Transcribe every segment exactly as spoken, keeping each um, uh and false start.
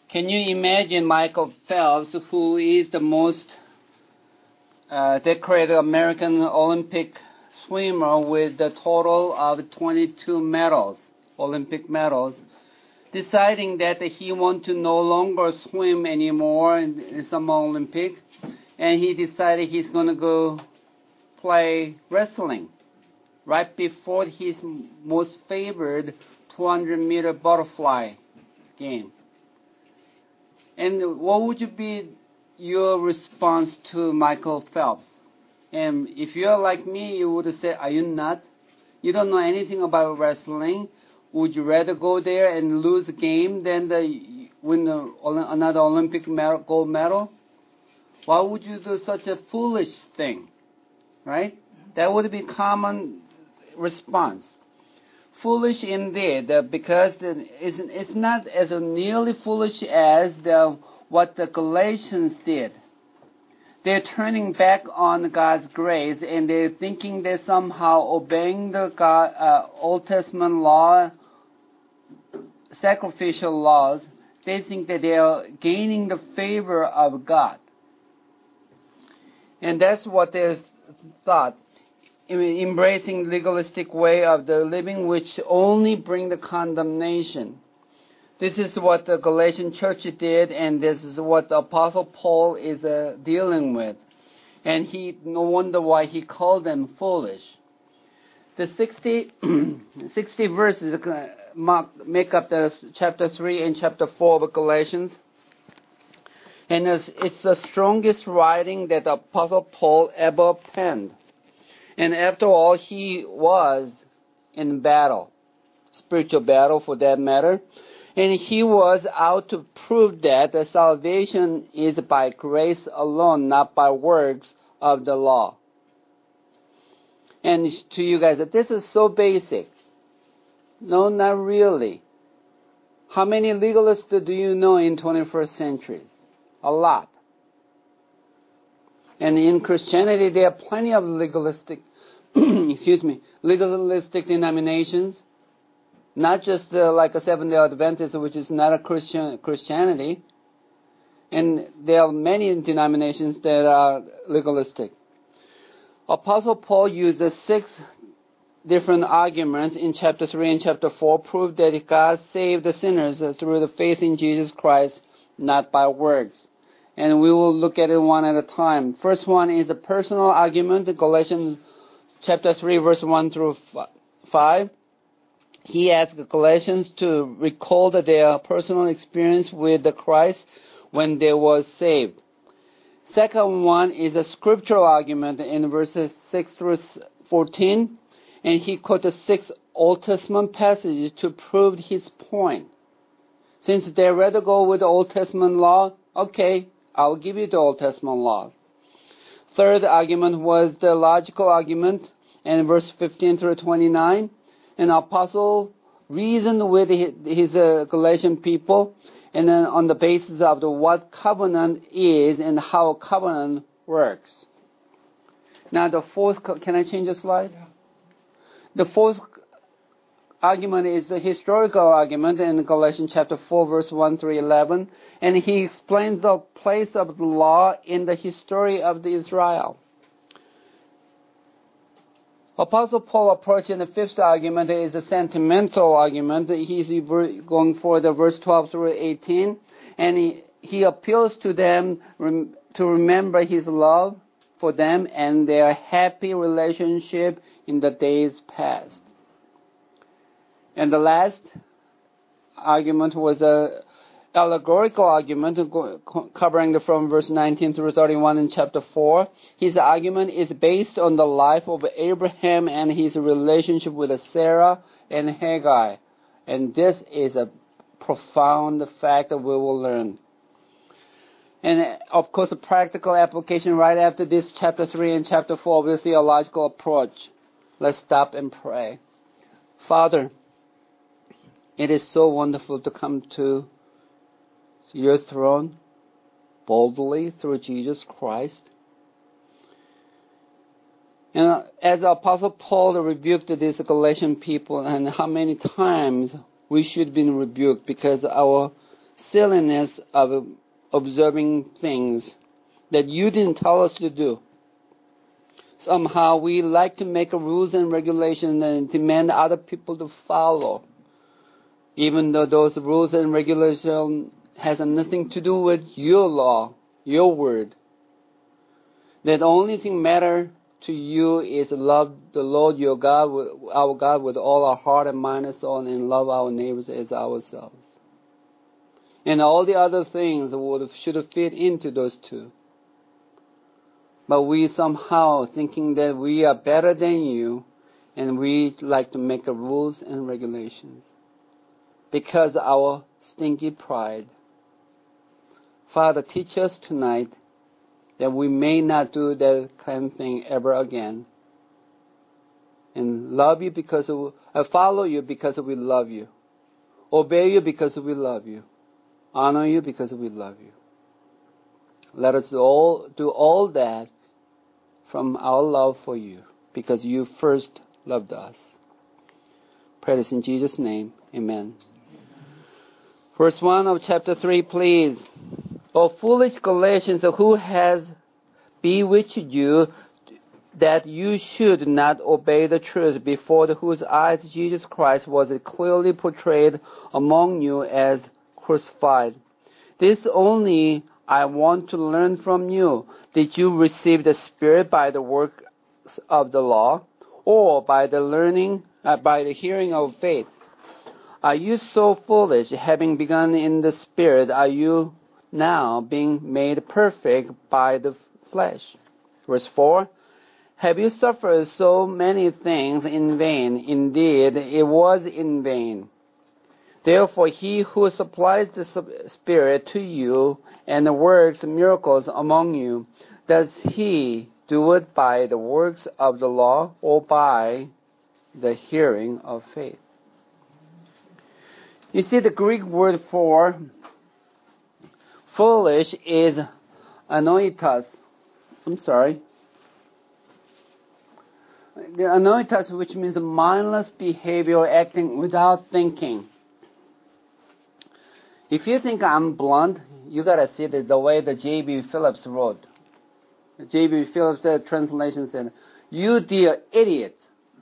Can you imagine Michael Phelps, who is the most uh, decorated American Olympic swimmer with a total of twenty-two medals, Olympic medals, deciding that he wants to no longer swim anymore in, in Summer Olympic, and he decided he's going to go play wrestling right before his most favored two hundred meter butterfly game. And what would you be your response to Michael Phelps? And if you're like me, you would say, are you nuts? You don't know anything about wrestling. Would you rather go there and lose a game than the, win the, another Olympic medal, gold medal? Why would you do such a foolish thing? Right? That would be common response. Foolish indeed, uh, because it's, it's not as nearly foolish as the, what the Galatians did. They're turning back on God's grace, and they're thinking they're somehow obeying the God, uh, Old Testament law, sacrificial laws. They think that they are gaining the favor of God. And that's what they thought. Embracing legalistic way of the living, which only bring the condemnation. This is what the Galatian church did, and this is what the Apostle Paul is uh, dealing with. And he, no wonder why he called them foolish. The sixty, sixty verses make up the chapter three and chapter four of Galatians. And it's, it's the strongest writing that the Apostle Paul ever penned. And after all, he was in battle, spiritual battle for that matter. And he was out to prove that the salvation is by grace alone, not by works of the law. And to you guys, this is so basic. No, not really. How many legalists do you know in twenty-first century? A lot. And in Christianity, there are plenty of legalistic, excuse me, legalistic denominations. Not just uh, like a Seventh-day Adventist, which is not a Christian Christianity. And there are many denominations that are legalistic. Apostle Paul uses six different arguments in chapter three and chapter four, prove that God saved the sinners through the faith in Jesus Christ, not by works. And we will look at it one at a time. First one is a personal argument, Galatians chapter three, verse one through five. He asked the Galatians to recall their personal experience with the Christ when they were saved. Second one is a scriptural argument in verses six through fourteen, and he quoted six Old Testament passages to prove his point. Since they rather go with the Old Testament law, okay, I'll give you the Old Testament laws. Third argument was the logical argument in verse fifteen through twenty-nine. An apostle reasoned with his, his uh, Galatian people, and then on the basis of the, what covenant is and how covenant works. Now the fourth, can I change the slide? Yeah. The fourth argument is the historical argument in Galatians chapter four, verse one through eleven, and he explains the place of the law in the history of the Israel. Apostle Paul approach in the fifth argument is a sentimental argument. He's going for the verse twelve through eighteen, and he, he appeals to them rem, to remember his love for them and their happy relationship in the days past. And the last argument was a allegorical argument covering the from verse nineteen through thirty-one in chapter four. His argument is based on the life of Abraham and his relationship with Sarah and Hagar. And this is a profound fact that we will learn. And of course, a practical application right after this chapter three and chapter four, we'll see a logical approach. Let's stop and pray. Father, it is so wonderful to come to your throne boldly through Jesus Christ. And as Apostle Paul rebuked these Galatian people, and how many times we should be rebuked because our silliness of observing things that you didn't tell us to do. Somehow we like to make rules and regulations and demand other people to follow, even though those rules and regulations has nothing to do with your law, your word. That the only thing matter to you is love the Lord your God, our God, with all our heart and mind and soul, and love our neighbors as ourselves. And all the other things would should fit into those two. But we somehow thinking that we are better than you, and we like to make rules and regulations because of our stinky pride. Father, teach us tonight that we may not do that kind of thing ever again. And love you because of, uh, follow you because we love you. Obey you because we love you. Honor you because we love you. Let us all do all that from our love for you, because you first loved us. Pray this in Jesus' name. Amen. Verse one of chapter three, please. O foolish Galatians, who has bewitched you that you should not obey the truth, before whose eyes Jesus Christ was clearly portrayed among you as crucified? This only I want to learn from you. Did you receive the Spirit by the works of the law, or by the learning, uh, by the hearing of faith? Are you so foolish? Having begun in the Spirit, are you now being made perfect by the flesh? Verse four. Have you suffered so many things in vain? Indeed, it was in vain. Therefore, he who supplies the Spirit to you and works miracles among you, does he do it by the works of the law or by the hearing of faith? You see, the Greek word for foolish is anoitas. I'm sorry. The anoitas, which means mindless behavior, acting without thinking. If you think I'm blunt, you gotta see the, the way the J B Phillips wrote. J B Phillips' uh, translation said, "You dear idiots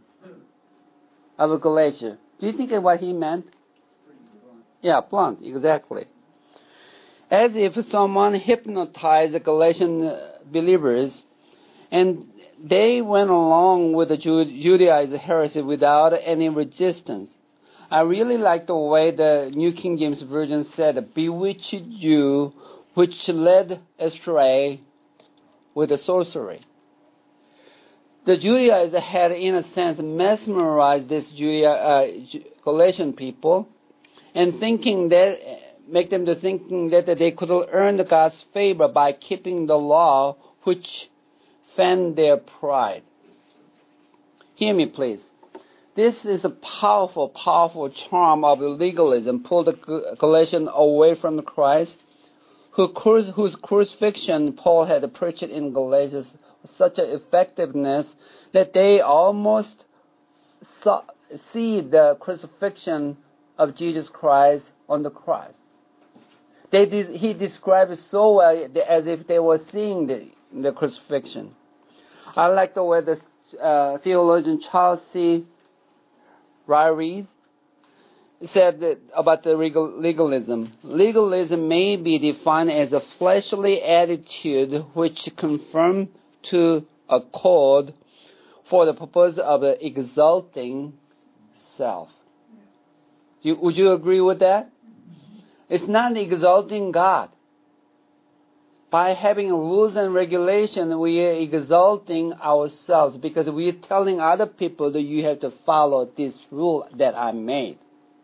of Galatia." Do you think of what he meant? Yeah, blunt, exactly. As if someone hypnotized the Galatian believers, and they went along with the Judaized heresy without any resistance. I really like the way the New King James Version said, "Bewitched you, which led astray with the sorcery." The Judaizers had, in a sense, mesmerized this Judea, uh, Galatian people, and thinking that, make them to thinking that they could earn God's favor by keeping the law, which fanned their pride. Hear me, please. This is a powerful, powerful charm of legalism, pulled the Galatians away from Christ, who, whose crucifixion Paul had preached in Galatians with such an effectiveness that they almost saw, see the crucifixion of Jesus Christ on the cross. They, he described it so well as if they were seeing the, the crucifixion. I like the way the uh, theologian Charles C. Ryrie said that about the legal, legalism. Legalism may be defined as a fleshly attitude which conforms to a code for the purpose of exalting self. Do you, would you agree with that? It's not exalting God. By having rules and regulations, we are exalting ourselves because we are telling other people that you have to follow this rule that I made.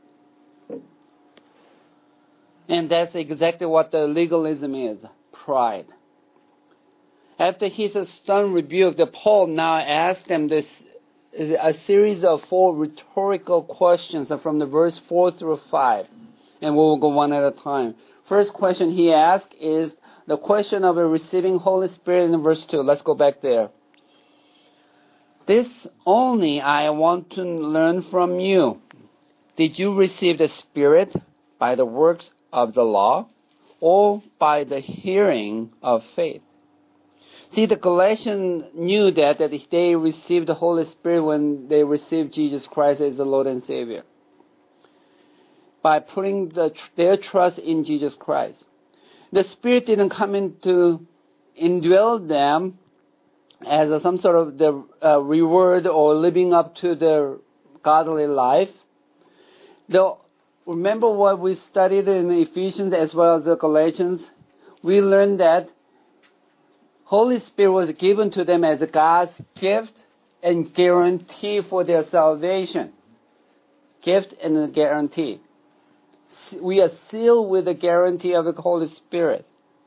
And that's exactly what the legalism is, pride. After his stern rebuke, the Paul now asked them this a series of four rhetorical questions from the verse four through five. And we'll go one at a time. First question he asked is the question of receiving Holy Spirit in verse two. Let's go back there. This only I want to learn from you. Did you receive the Spirit by the works of the law or by the hearing of faith. See, the Galatians knew that, that they received the Holy Spirit when they received Jesus Christ as the Lord and Savior, by putting the, their trust in Jesus Christ. The Spirit didn't come in to indwell them as a, some sort of the uh, reward or living up to their godly life. The, remember what we studied in Ephesians as well as the Galatians? We learned that Holy Spirit was given to them as God's gift and guarantee for their salvation. Gift and a guarantee. We are sealed with the guarantee of the Holy Spirit.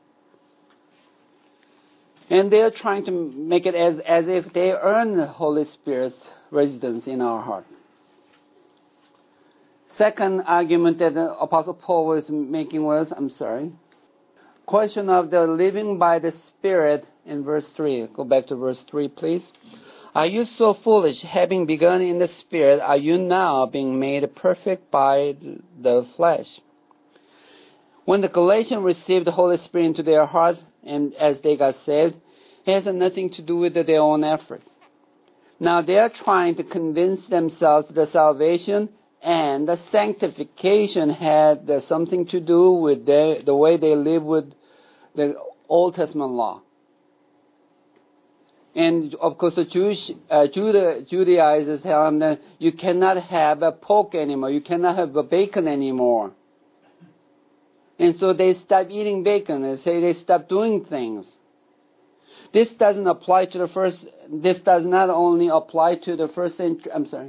And they're trying to make it as, as if they earn the Holy Spirit's residence in our heart. Second argument that the Apostle Paul was making was, I'm sorry, question of the living by the Spirit in verse three. Go back to verse three, please. Are you so foolish, having begun in the Spirit, are you now being made perfect by the flesh? When the Galatians received the Holy Spirit into their heart and as they got saved, it has nothing to do with their own effort. Now they are trying to convince themselves that salvation and the sanctification had something to do with their, the way they live with the Old Testament law. And of course, the Jewish uh, Juda, Judaizers tell them that you cannot have a pork anymore, you cannot have a bacon anymore. And so they stop eating bacon. They say they stop doing things. This doesn't apply to the first. This does not only apply to the first century. I'm sorry.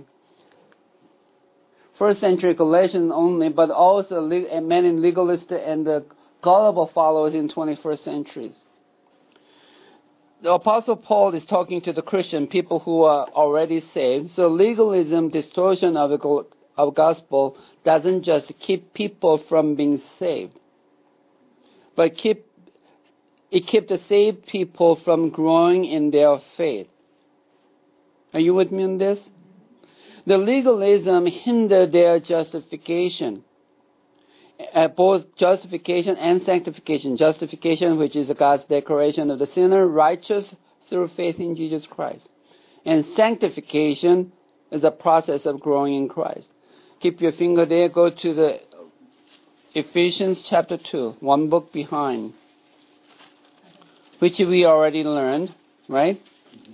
First century Galatians only, but also many legalistic and the gullible followers in twenty-first centuries. The Apostle Paul is talking to the Christian people who are already saved. So legalism, distortion of the of gospel, doesn't just keep people from being saved, but keep it keeps the saved people from growing in their faith. Are you with me on this? The legalism hindered their justification. Uh, both justification and sanctification. Justification, which is God's declaration of the sinner righteous through faith in Jesus Christ. And sanctification is a process of growing in Christ. Keep your finger there. Go to the Ephesians chapter two, one book behind, which we already learned, right? Mm-hmm.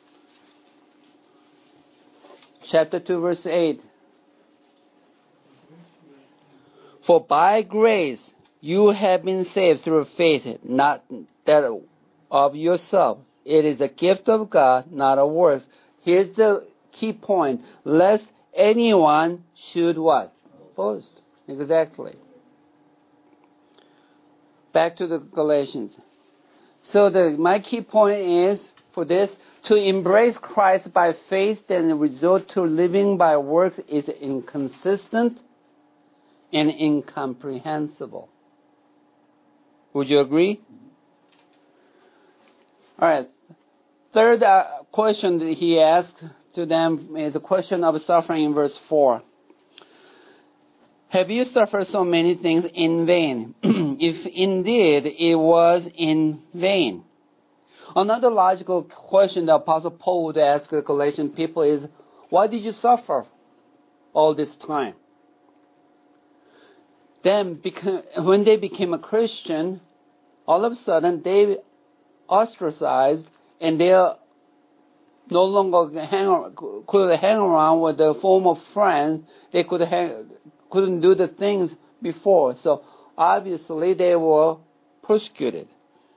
Chapter two, verse eight. For by grace you have been saved through faith, not that of yourself. It is a gift of God, not of works. Here's the key point. Lest anyone should what? Boast. Exactly. Back to the Galatians. So the, my key point is, for this, to embrace Christ by faith and resort to living by works is inconsistent and incomprehensible. Would you agree? All right. Third uh, question that he asked to them is a question of suffering in verse four. Have you suffered so many things in vain? If indeed it was in vain. Another logical question the Apostle Paul would ask the Galatian people is, why did you suffer all this time? Then, when they became a Christian, all of a sudden they ostracized and they no longer hang, could hang around with the former friends. They could hang, couldn't do the things before. So obviously they were persecuted.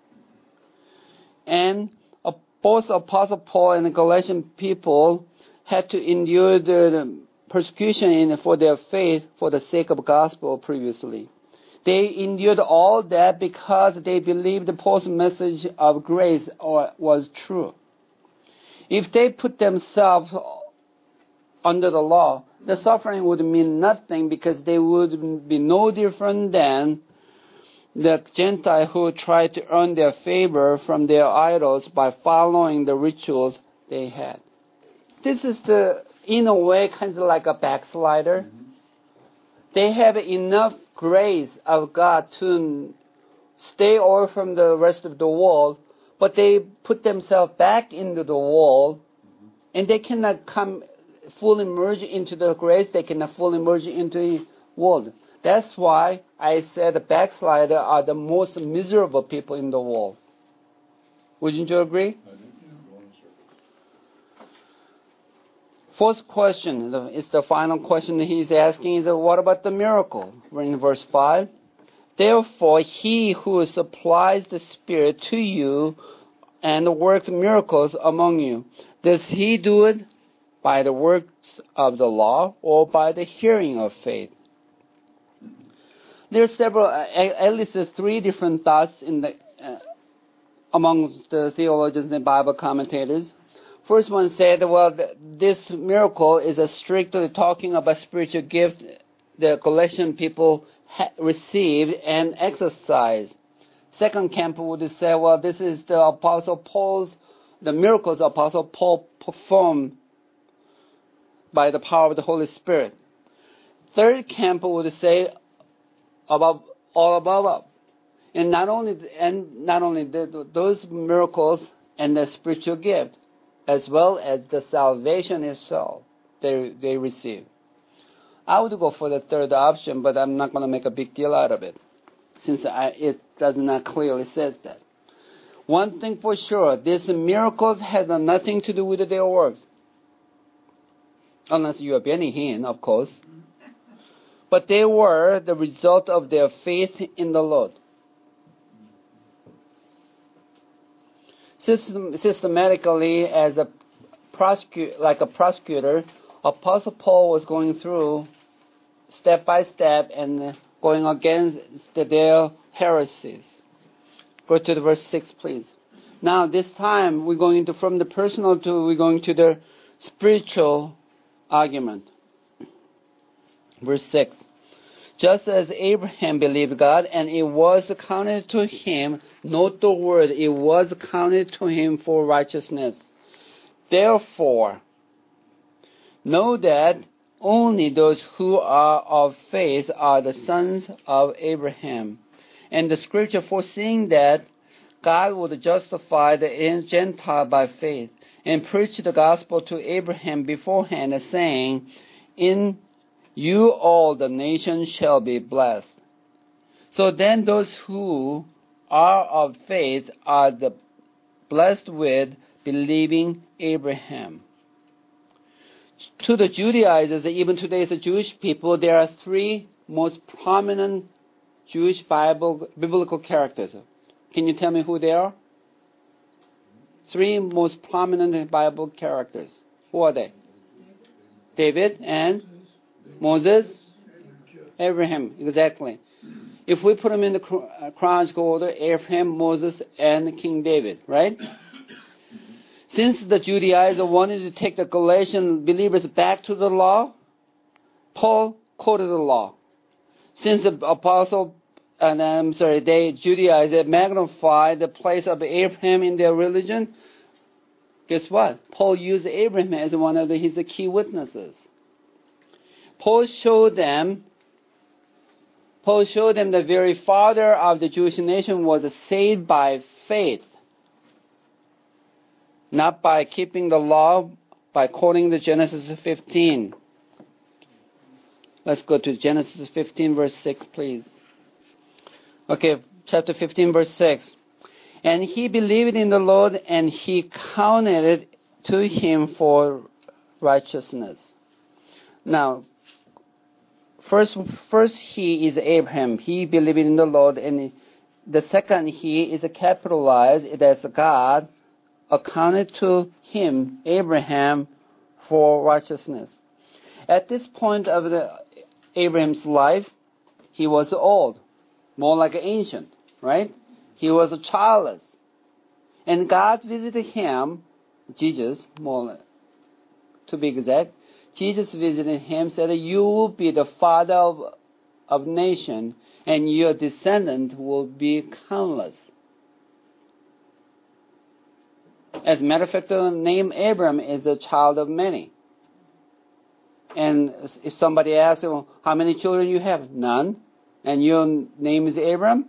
And both Apostle Paul and the Galatian people had to endure the persecution in, for their faith for the sake of the gospel previously. They endured all that because they believed the Paul's message of grace was true. If they put themselves under the law, the suffering would mean nothing because they would be no different than the Gentiles who tried to earn their favor from their idols by following the rituals they had. This is the, in a way, kind of like a backslider. Mm-hmm. They have enough grace of God to stay away from the rest of the world, but they put themselves back into the world, and they cannot come fully merge into the grace. They cannot fully merge into the world. That's why I said the backslider are the most miserable people in the world. Wouldn't you agree? Fourth question is the final question that he's asking is, what about the miracle? We're in verse five. Therefore, he who supplies the Spirit to you and works miracles among you, does he do it by the works of the law or by the hearing of faith? There are several, at least three different thoughts in the uh, among the theologians and Bible commentators. First one said, well, this miracle is a strictly talking about spiritual gift the Galatian people ha- received and exercised. Second camp would say, well, this is the Apostle Paul's, the miracles Apostle Paul performed by the power of the Holy Spirit. Third camp would say, about all above, and not only and not only the, those miracles and the spiritual gift, as well as the salvation itself they they receive. I would go for the third option, but I'm not going to make a big deal out of it, since I, it does not clearly says that. One thing for sure, these miracles had nothing to do with their works, unless you are Benny Hinn, of course. But they were the result of their faith in the Lord. System, systematically, as a prosecutor, like a prosecutor, Apostle Paul was going through step by step and going against their heresies. Go to the verse six, please. Now, this time we're going to from the personal to we're going to the spiritual argument. Verse six. Just as Abraham believed God, and it was counted to him, note the word, it was counted to him for righteousness. Therefore, know that only those who are of faith are the sons of Abraham. And the scripture foreseeing that God would justify the Gentile by faith, and preach the gospel to Abraham beforehand, saying, in you all the nations shall be blessed. So then those who are of faith are the blessed with believing Abraham. To the Judaizers, even today's Jewish people, there are three most prominent Jewish Bible biblical characters. Can you tell me who they are? Three most prominent Bible characters. Who are they? David and Moses, Abraham, exactly. If we put them in the chronological order, Abraham, Moses, and King David, right? Since the Judaizers wanted to take the Galatian believers back to the law, Paul quoted the law. Since the apostle, and I'm sorry, they Judaizers magnified the place of Abraham in their religion, guess what? Paul used Abraham as one of the, his key witnesses. Paul showed them, Paul showed them the very father of the Jewish nation was saved by faith, not by keeping the law, by quoting the Genesis fifteen. Let's go to Genesis fifteen, verse six, please. Okay, chapter fifteen, verse six. And he believed in the Lord, and he counted it to him for righteousness. Now, First, first he is Abraham. He believed in the Lord, and the second he is capitalized as God accounted to him, Abraham, for righteousness. At this point of the, Abraham's life, he was old, more like an ancient, right? He was childless, and God visited him, Jesus, more to be exact. Jesus visited him, said, you will be the father of, of nation, and your descendant will be countless. As a matter of fact, the name Abram is a child of many. And if somebody asks, well, how many children you have? None. and your name is Abram?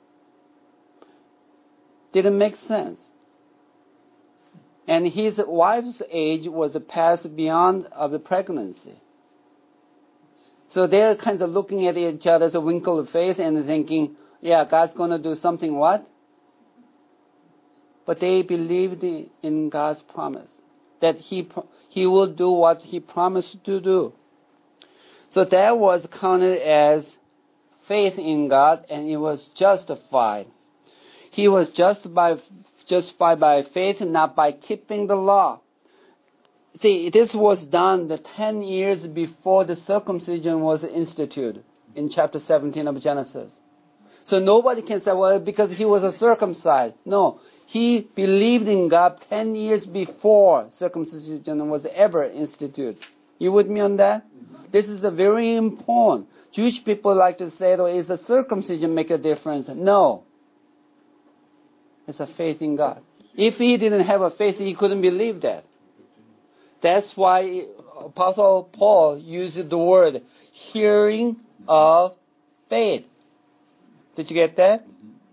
Didn't make sense. And his wife's age was past beyond of the pregnancy. So they're kind of looking at each other's wrinkled face and thinking, yeah, God's going to do something what? But they believed in God's promise, that he, he will do what he promised to do. So that was counted as faith in God, and it was justified. He was justified, justified by faith, not by keeping the law. See, this was done the ten years before the circumcision was instituted in chapter seventeen of Genesis. So nobody can say, well, because he was a circumcised. No, he believed in God ten years before circumcision was ever instituted. You with me on that? This is a very important. Jewish people like to say, oh, is the circumcision make a difference? No. It's a faith in God. If he didn't have a faith, he couldn't believe that. That's why Apostle Paul used the word hearing of faith. Did you get that?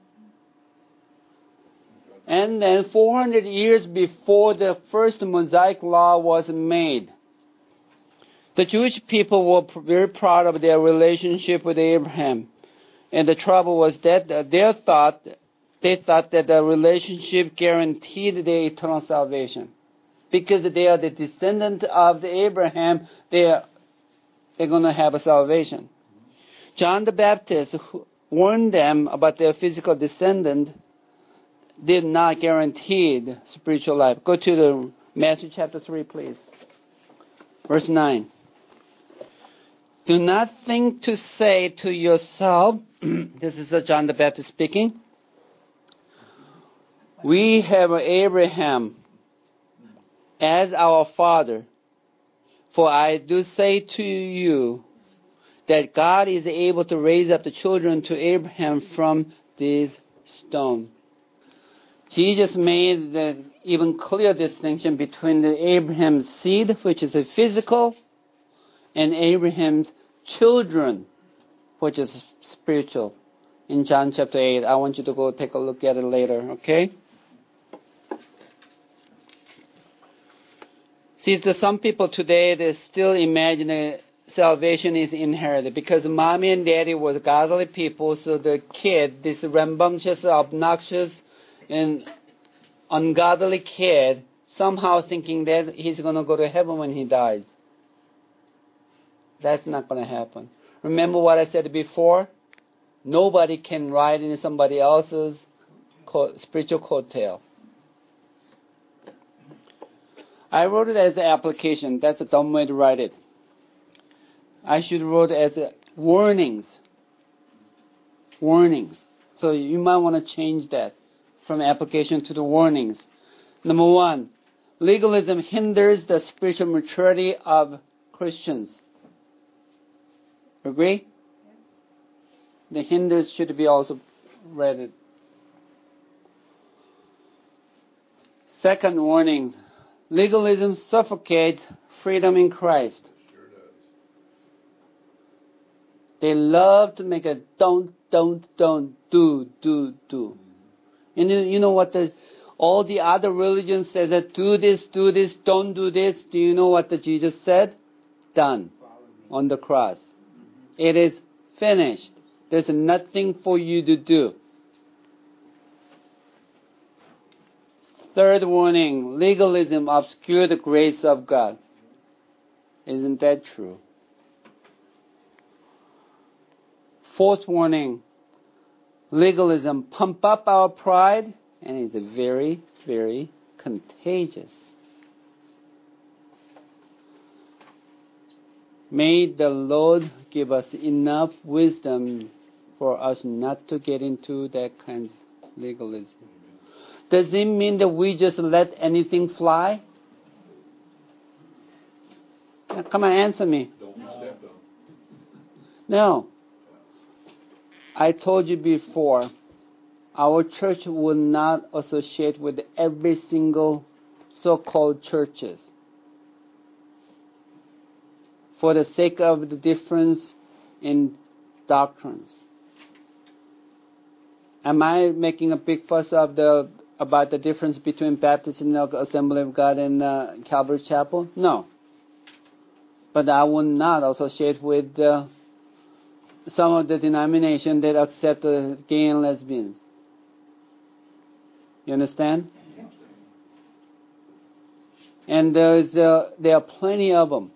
And then four hundred years before the first Mosaic law was made, the Jewish people were very proud of their relationship with Abraham. And the trouble was that their thought, they thought that the relationship guaranteed their eternal salvation. Because they are the descendant of the Abraham, they are, they're going to have a salvation. John the Baptist warned them about their physical descendant did not guarantee spiritual life. Go to the Matthew chapter three, please. Verse nine. Do not think to say to yourself, this is John the Baptist speaking, we have Abraham as our father, for I do say to you that God is able to raise up the children to Abraham from this stone. Jesus made the even clear distinction between the Abraham's seed, which is a physical, and Abraham's children, which is spiritual. In John chapter eight, I want you to go take a look at it later, okay? See, there's some people today, they still imagine that salvation is inherited because mommy and daddy was godly people, so the kid, this rambunctious, obnoxious, and ungodly kid, somehow thinking that he's going to go to heaven when he dies. That's not going to happen. Remember what I said before? Nobody can ride in somebody else's spiritual coattail. I wrote it as an application. That's a dumb way to write it. I should wrote it as a warnings. Warnings. So you might want to change that from application to the warnings. Number one, legalism hinders the spiritual maturity of Christians. Agree? The hinders should be also read. Second warning, legalism suffocates freedom in Christ. Sure does. They love to make a don't, don't, don't, do, do, do. And you, you know what the all the other religions say that do this, do this, don't do this. Do you know what the Jesus said? Done on the cross. It is finished. There's nothing for you to do. Third warning, legalism obscures the grace of God. Isn't that true? Fourth warning, legalism pump up our pride and is very, very contagious. May the Lord give us enough wisdom for us not to get into that kind of legalism. Does it mean that we just let anything fly? Now, come on, answer me. Don't be stepped on. No. I told you before, our church will not associate with every single so-called churches for the sake of the difference in doctrines. am I making a big fuss of the about the difference between Baptist Assembly of God and uh, Calvary Chapel? No. But I will not associate with uh, some of the denominations that accept uh, gay and lesbians. You understand? And there's uh, there are plenty of them.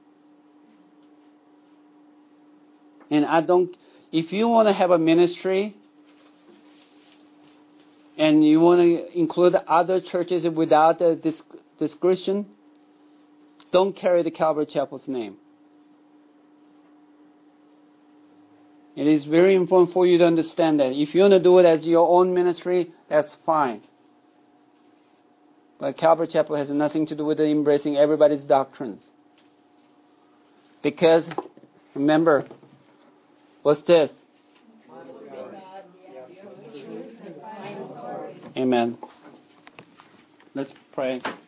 And I don't. If you want to have a ministry and you want to include other churches without a disc- discretion, don't carry the Calvary Chapel's name. It is very important for you to understand that. If you want to do it as your own ministry, that's fine. But Calvary Chapel has nothing to do with embracing everybody's doctrines. Because, remember, what's this? Amen. Let's pray.